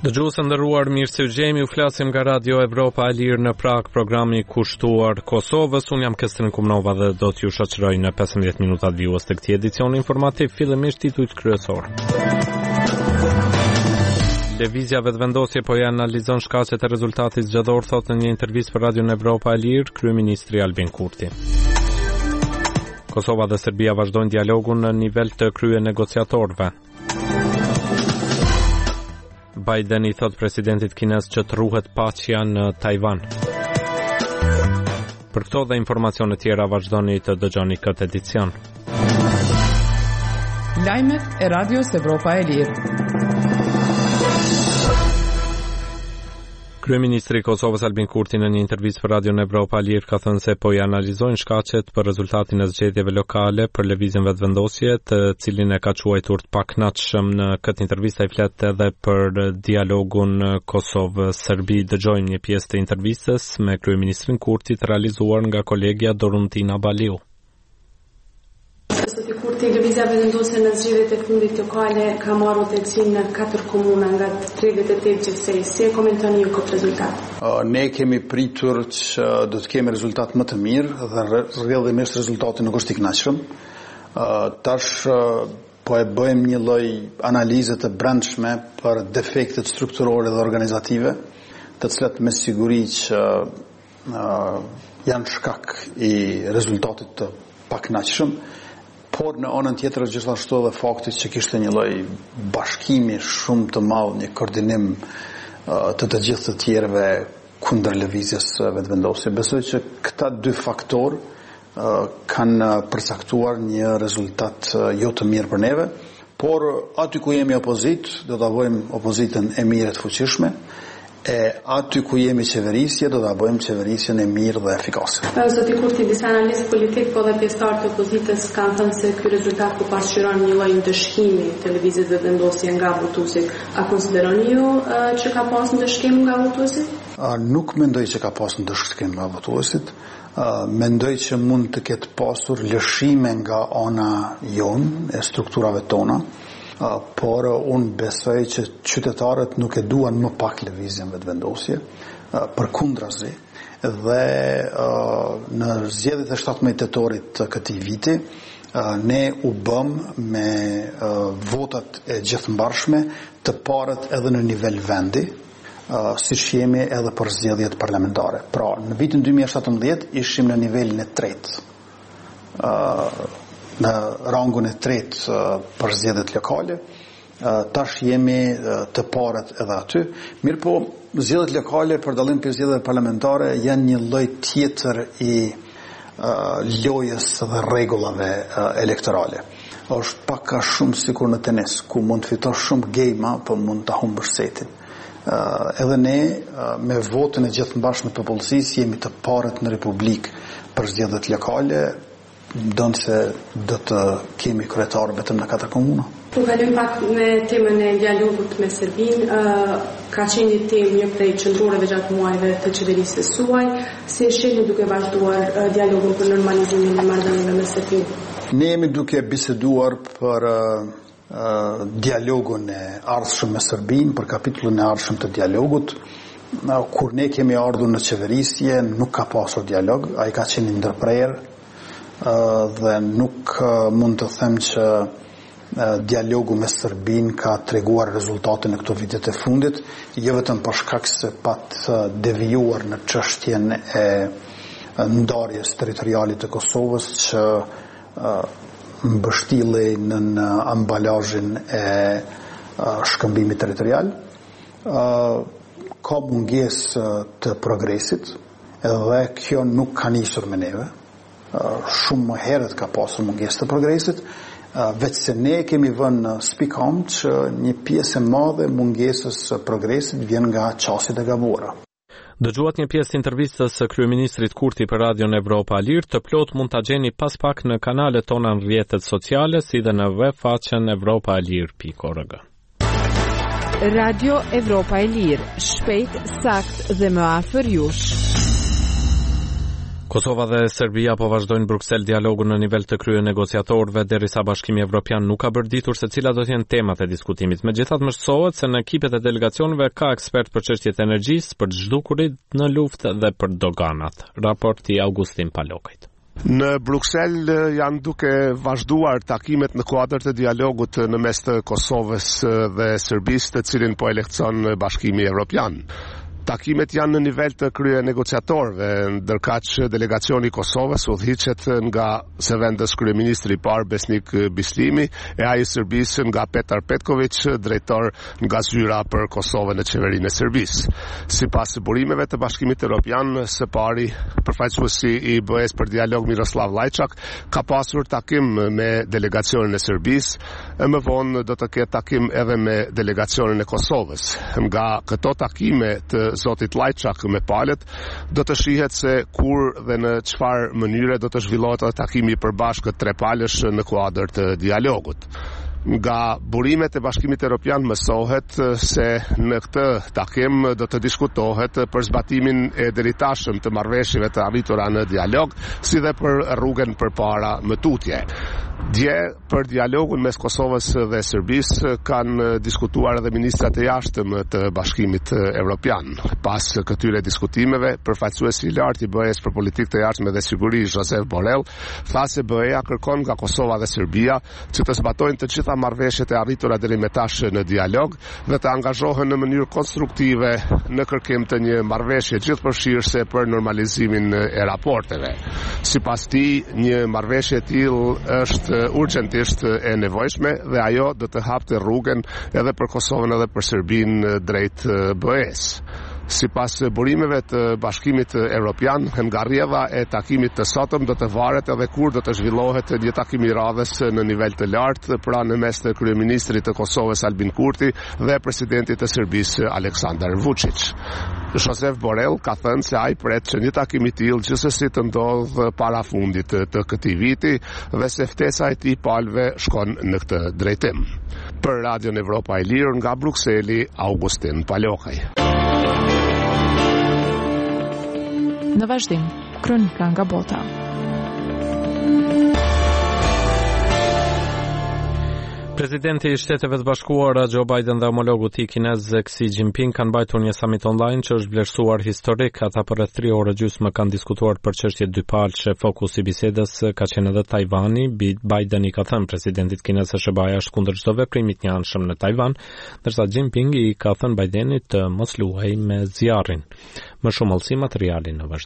Dëgjuesë nderuar, mirë se u gjemi, u flasim nga Radio Evropa e Lirë në Prag, programi kushtuar Kosovës. Unë jam Kestrin Kumnova dhe do t'ju shoqëroj në 15 minutat vjues të këtij edicioni informativ, fillimisht titujt kryesor. Lëvizja vetëvendosje po e analizon shkaqet e rezultatit zgjedhor, thotë në një intervistë për Radio Evropa e Lirë kryeministri Albin Kurti. Kosova dhe Serbia vazhdojnë dialogun në nivel të krye negociatorëve. Biden i thot presidentit kines që të ruhet paqja në Tajvan. Për këto dhe informacione tjera vazhdoni të dëgjoni këtë edicion. Lajmet e Radios Evropa e Lirë. Kryeministri i Kosovës Albin Kurti në një intervistë për Radio Evropa e Lirë ka thënë se po i analizojnë shkaqet për rezultatin e zgjedhjeve lokale për lëvizjen vetëvendosje, të cilin e ka quajtur të pakënaqshëm. Në këtë intervistë ai flet edhe për dialogun Kosovë-Serbi. Dëgjojmë një pjesë të intervistës me kryeministrin Kurti të realizuar nga kolegja Doruntina Baliu. Zoti Kurti, lëvizja vetëvendosje në zgjedhjet e fundit lokale ka marrë udhëheqësinë në 4 komuna nga 38 gjithsej. Si e komentoni ju këtë rezultat? Ne kemi pritur që do të kemi rezultat më të mirë dhe rrjedhimisht rezultati nuk është i kënaqshëm. Tash po e bëjmë një lloj analize të brendshme për defektet strukturore dhe organizative, të cilat me siguri që janë shkak i rezultatit të pakënaqshëm. Por në anën tjetër gjithashtu edhe fakti që kishte një lloj bashkimi shumë të madh, një koordinim të gjithë të tjerëve kundër lëvizjes vetëvendosje. Besoj që këta dy faktorë kanë përcaktuar një rezultat jo të mirë për neve, por aty ku jemi opozit, do ta bëjmë opozitën e mirë të fuqishme. E aty ku jemi qeverisje, do ta bëjmë qeverisjen e mirë dhe efikase. Zoti Kurti, disa analistë politik po dhe pjesëtarë të opozitës kanë thënë se ky rezultat po pasqyron një lloj ndëshkimi të lëvizjes vetëvendosje nga votuesit. A konsideroni ju që ka pas ndëshkim nga votuesit? Nuk mendoj që ka pas ndëshkim nga votuesit. Mendoj që mund të ketë pasur lëshime nga ana jonë e strukturave tona. Por unë besoj që qytetarët nuk e duan më pak lëvizjen vetëvendosje, përkundrazi, dhe në zgjedhjet e 17 tetorit të këtij viti ne u bëm me votat e gjithëmbarshme të parët edhe në nivel vendi, siç jemi edhe për zgjedhjet parlamentare. Pra, në vitin 2017 ishim në nivelin e tretë. Në rangun e tretë për zgjedhjet lokale, tash jemi të parët edhe aty. Mirë po, zgjedhjet lokale për dallim për zgjedhjet parlamentare janë një lloj tjetër i lojës dhe rregullave elektorale. Është pak a shumë sikur në tenis, ku mund të fitosh shumë gejma, po mund ta humbësh setin. Edhe ne me votën e gjithëmbashme të popullsisë jemi të parët në Republikë për zgjedhjet lokale. Donë se do të kemi kryetar vetëm në 4 komuna. Po kalojmë pak me temën e dialogut me Serbin. Ka qenë një temë një prej qendroreve gjatë muajve të qeverisë së suaj. Si e shihni duke vazhduar dialogun për normalizimin e marrëdhënieve me Serbinë? Ne jemi duke biseduar për dialogun e ardhshëm me Serbinë, për kapitullin e ardhshëm të dialogut. Kur ne kemi ardhur në qeverisje, nuk ka pasur dialog, ai ka qenë ndërprerje. Dhe nuk mund të them që dialogu me Serbinë ka treguar rezultate në këto vitet e fundit, jo vetëm për shkak se pat devijuar në çështjen e ndarjes territoriale të Kosovës që mbështillej në ambalazhin e shkëmbimit territorial. Ka mungesë të progresit dhe kjo nuk ka nisur me neve. Shumë më herët ka pasur mungesë të progresit, veç se ne kemi vënë spikam që një pjesë e madhe mungesës së progresit vjen nga çësit e gabuara. Dëgjuat një pjesë të intervistës së kryeministrit Kurti për Radion Evropa e Lirë, të plot mund ta gjeni pas pak në kanalet tona në rrjetet sociale, si dhe në web faqen evropaelir.org. Radio Evropa e Lirë, shpejt, sakt dhe më afër jush. Kosova dhe Serbia po vazhdojnë Bruksel dialogun në nivel të krye negociatorëve derisa Bashkimi Evropian nuk ka bërditur se cilat do të jenë temat e diskutimit. Megjithatë mësohet se në ekipet e delegacionëve ka ekspert për çështjet e energjisë, për zhdukurit në luftë dhe për doganat. Raporti Augustin Palokajt. Në Bruksel janë duke vazhduar takimet në kuadër të dialogut në mes të Kosovës dhe Serbisë, të cilin po e lehtëson Bashkimi Evropian. Takimet janë në nivel të krye negociatorëve, ndërkaq delegacioni i Kosovës udhëhiqet nga Zëvendës kryeministri i parë Besnik Bislimi e ai i Serbisë nga Petar Petković, drejtor nga zyra për Kosovën në qeverinë e Serbisë. Sipas burimeve të Bashkimit Evropian, së pari përfaqësuesi i BE-s për dialog Miroslav Lajçak ka pasur takim me delegacionin e Serbisë, e më vonë do të ketë takim edhe me delegacionin e Kosovës. Nga këto takime të zotit Lajçak me palët, do të shihet se kur dhe në çfarë mënyre do të zhvillohet takimi i përbashkët trepalësh në kuadër të dialogut. Nga burimet e Bashkimit Evropian mësohet se në këtë takim do të diskutohet për zbatimin e deritashëm të marrëveshjeve të arritura në dialog, si dhe për rrugën përpara më tutje. Dje për dialogun mes Kosovës dhe Serbisë kanë diskutuar edhe ministrat e jashtëm të Bashkimit Evropian. Pas këtyre diskutimeve, përfaqësuesi i lartë i BE-s për politikë të jashtme dhe siguri, Josep Borrell, tha se BE-ja kërkon nga Kosova dhe Serbia që të zbatojnë të gjitha marrëveshjet e arritura deri më tash në dialog dhe të angazhohen në mënyrë konstruktive në kërkim të një marrëveshje gjithëpërfshirëse për normalizimin e raporteve. Sipas tij, një marrëveshje e tillë është urgjentisht e nevojshme dhe ajo do të hapte rrugën edhe për Kosovën edhe për Serbinë drejt BE-s. Sipas burimeve të Bashkimit Evropian, nga rrjedha e takimit të sotëm do të varet edhe kur do të zhvillohet një takim i radhës në nivel të lartë pra në mes të kryeministrit të Kosovës Albin Kurti dhe presidentit të Serbisë Aleksandar Vučić. Josep Borrell ka thënë se ai pret që një takim i tillë gjithsesi të ndodhë para fundit të këtij viti dhe se ftesa e tij palëve shkon në këtë drejtim. Për Radion Evropa e Lirë nga Brukseli, Augustin Palokaj. Në vazhdim, kronika nga bota. Presidenti i Shteteve të Bashkuara Joe Biden dhe homologu i tij kinez Xi Jinping kanë mbajtur një summit online që është vlerësuar historik. Ata për rreth 3 orë gjysmë kanë diskutuar për çështje dypalçe. Fokusi i bisedës ka qenë edhe Tajvani. Biden i ka thënë presidentit kinez se SBA është kundër çdo veprimi të njëanshëm në Tajvan, ndërsa Jinping i ka thënë Bidenit të mos luajë me zjarrin. Më shumë olsi materiali në vazhdim.